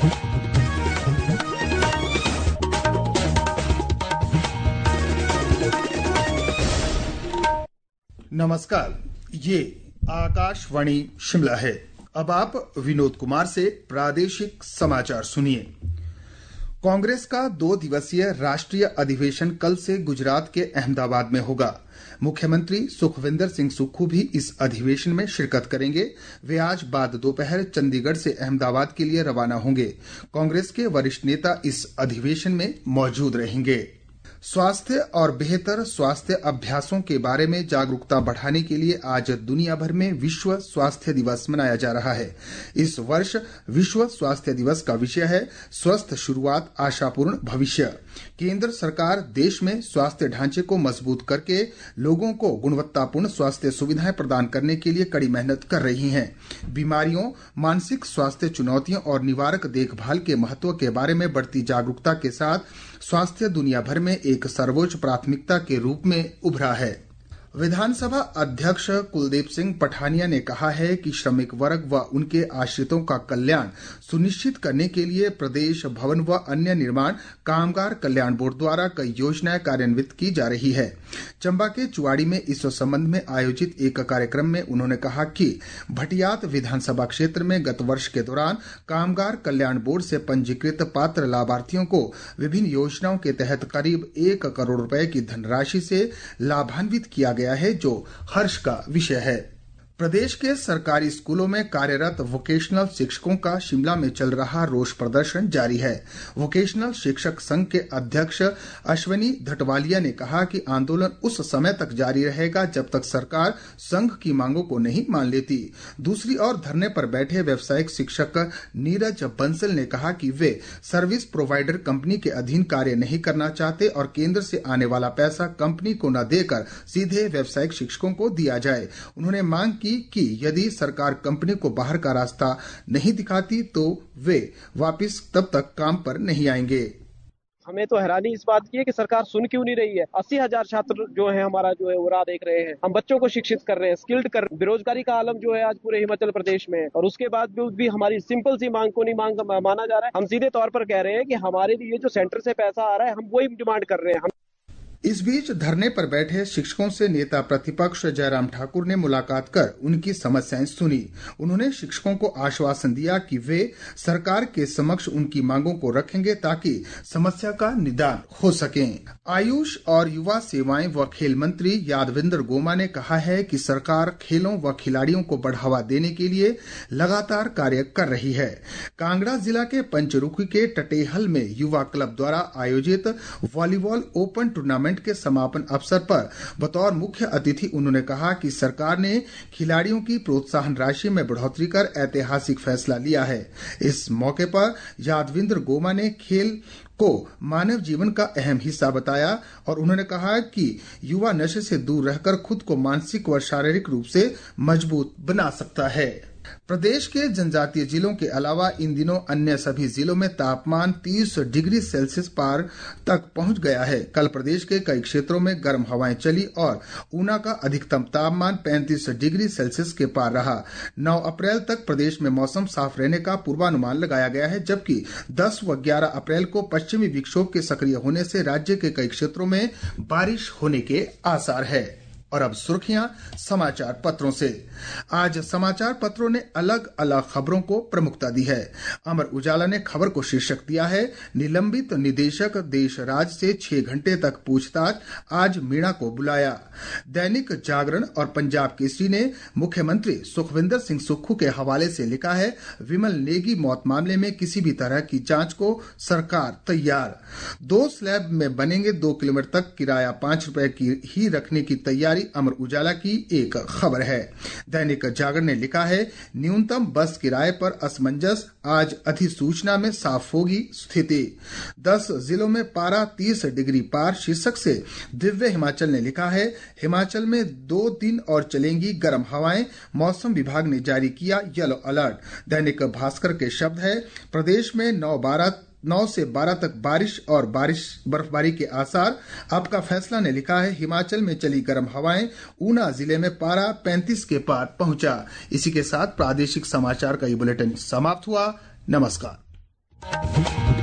नमस्कार, ये आकाशवाणी शिमला है। अब आप विनोद कुमार से प्रादेशिक समाचार सुनिए। कांग्रेस का 2 दिवसीय राष्ट्रीय अधिवेशन कल से गुजरात के अहमदाबाद में होगा। मुख्यमंत्री सुखविंदर सिंह सुक्खू भी इस अधिवेशन में शिरकत करेंगे। वे आज बाद दोपहर चंडीगढ़ से अहमदाबाद के लिए रवाना होंगे। कांग्रेस के वरिष्ठ नेता इस अधिवेशन में मौजूद रहेंगे। स्वास्थ्य और बेहतर स्वास्थ्य अभ्यासों के बारे में जागरूकता बढ़ाने के लिए आज दुनिया भर में विश्व स्वास्थ्य दिवस मनाया जा रहा है। इस वर्ष विश्व स्वास्थ्य दिवस का विषय है स्वस्थ शुरुआत, आशापूर्ण भविष्य। केंद्र सरकार देश में स्वास्थ्य ढांचे को मजबूत करके लोगों को गुणवत्तापूर्ण स्वास्थ्य सुविधाएं प्रदान करने के लिए कड़ी मेहनत कर रही है। बीमारियों, मानसिक स्वास्थ्य चुनौतियों और निवारक देखभाल के महत्व के बारे में बढ़ती जागरूकता के साथ स्वास्थ्य दुनिया भर में एक सर्वोच्च प्राथमिकता के रूप में उभरा है। विधानसभा अध्यक्ष कुलदीप सिंह पठानिया ने कहा है कि श्रमिक वर्ग व उनके आश्रितों का कल्याण सुनिश्चित करने के लिए प्रदेश भवन व अन्य निर्माण कामगार कल्याण बोर्ड द्वारा कई योजनाएं कार्यान्वित की जा रही है। चंबा के चुवाड़ी में इस संबंध में आयोजित एक कार्यक्रम में उन्होंने कहा कि भटियात विधानसभा क्षेत्र में गत वर्ष के दौरान कामगार कल्याण बोर्ड से पंजीकृत पात्र लाभार्थियों को विभिन्न योजनाओं के तहत करीब 1 करोड़ रुपए की धनराशि से लाभान्वित किया गया है, जो हर्ष का विषय है। प्रदेश के सरकारी स्कूलों में कार्यरत वोकेशनल शिक्षकों का शिमला में चल रहा रोष प्रदर्शन जारी है। वोकेशनल शिक्षक संघ के अध्यक्ष अश्विनी धटवालिया ने कहा कि आंदोलन उस समय तक जारी रहेगा जब तक सरकार संघ की मांगों को नहीं मान लेती। दूसरी ओर धरने पर बैठे व्यावसायिक शिक्षक नीरज बंसल ने कहा कि वे सर्विस प्रोवाइडर कंपनी के अधीन कार्य नहीं करना चाहते और केंद्र से आने वाला पैसा कंपनी को न देकर सीधे व्यावसायिक शिक्षकों को दिया जाए। उन्होंने मांग कि यदि सरकार कंपनी को बाहर का रास्ता नहीं दिखाती तो वे वापस तब तक काम पर नहीं आएंगे। हमें तो हैरानी इस बात की है कि सरकार सुन क्यों नहीं रही है। 80,000 छात्र जो है हमारा जो है वो राह देख रहे हैं। हम बच्चों को शिक्षित कर रहे हैं, स्किल्ड कर रहे हैं। बेरोजगारी का आलम जो है आज पूरे हिमाचल प्रदेश में है और उसके बाद भी हमारी सिंपल सी मांग को नहीं माना जा रहा है। हम सीधे तौर पर कह रहे हैं कि हमारे लिए जो सेंटर से पैसा आ रहा है हम वही डिमांड कर रहे हैं। इस बीच धरने पर बैठे शिक्षकों से नेता प्रतिपक्ष जयराम ठाकुर ने मुलाकात कर उनकी समस्याएं सुनी। उन्होंने शिक्षकों को आश्वासन दिया कि वे सरकार के समक्ष उनकी मांगों को रखेंगे ताकि समस्या का निदान हो सके। आयुष और युवा सेवाएं व खेल मंत्री यादविंद्र गोमा ने कहा है कि सरकार खेलों व खिलाड़ियों को बढ़ावा देने के लिए लगातार कार्य कर रही है। कांगड़ा जिला के पंचरुखी के टटेहल में युवा क्लब द्वारा आयोजित वॉलीबॉल ओपन टूर्नामेंट के समापन अवसर पर बतौर मुख्य अतिथि उन्होंने कहा कि सरकार ने खिलाड़ियों की प्रोत्साहन राशि में बढ़ोतरी कर ऐतिहासिक फैसला लिया है। इस मौके पर यादविंद्र गोमा ने खेल को मानव जीवन का अहम हिस्सा बताया और उन्होंने कहा कि युवा नशे से दूर रहकर खुद को मानसिक व शारीरिक रूप से मजबूत बना सकता है। प्रदेश के जनजातीय जिलों के अलावा इन दिनों अन्य सभी जिलों में तापमान 30 डिग्री सेल्सियस पार तक पहुंच गया है। कल प्रदेश के कई क्षेत्रों में गर्म हवाएं चली और ऊना का अधिकतम तापमान 35 डिग्री सेल्सियस के पार रहा। 9 अप्रैल तक प्रदेश में मौसम साफ रहने का पूर्वानुमान लगाया गया है, जबकि 10 व 11 अप्रैल को पश्चिमी विक्षोभ के सक्रिय होने से राज्य के कई क्षेत्रों में बारिश होने के आसार है। और अब सुर्खियां समाचार पत्रों से। आज समाचार पत्रों ने अलग अलग खबरों को प्रमुखता दी है। अमर उजाला ने खबर को शीर्षक दिया है, निलंबित निदेशक देश राज से 6 घंटे तक पूछताछ, आज मीणा को बुलाया। दैनिक जागरण और पंजाब केसरी ने मुख्यमंत्री सुखविंदर सिंह सुक्खू के हवाले से लिखा है, विमल नेगी मौत मामले में किसी भी तरह की जांच को सरकार तैयार। 2 स्लैब में बनेंगे 2 किलोमीटर तक, किराया 5 रुपए की ही रखने की तैयारी अमर उजाला की एक खबर है। दैनिक जागरण ने लिखा है, न्यूनतम बस किराए पर असमंजस, आज अधिसूचना में साफ होगी स्थिति। 10 जिलों में पारा 30 डिग्री पार शीर्षक से दिव्य हिमाचल ने लिखा है, हिमाचल में 2 दिन और चलेंगी गर्म हवाएं, मौसम विभाग ने जारी किया येलो अलर्ट। दैनिक भास्कर के शब्द है, प्रदेश में 9 से 12 तक बारिश और बर्फबारी के आसार। आपका फैसला ने लिखा है, हिमाचल में चली गर्म हवाएं, ऊना जिले में पारा 35 के पार पहुंचा। इसी के साथ प्रादेशिक समाचार का ये बुलेटिन समाप्त हुआ। नमस्कार। है।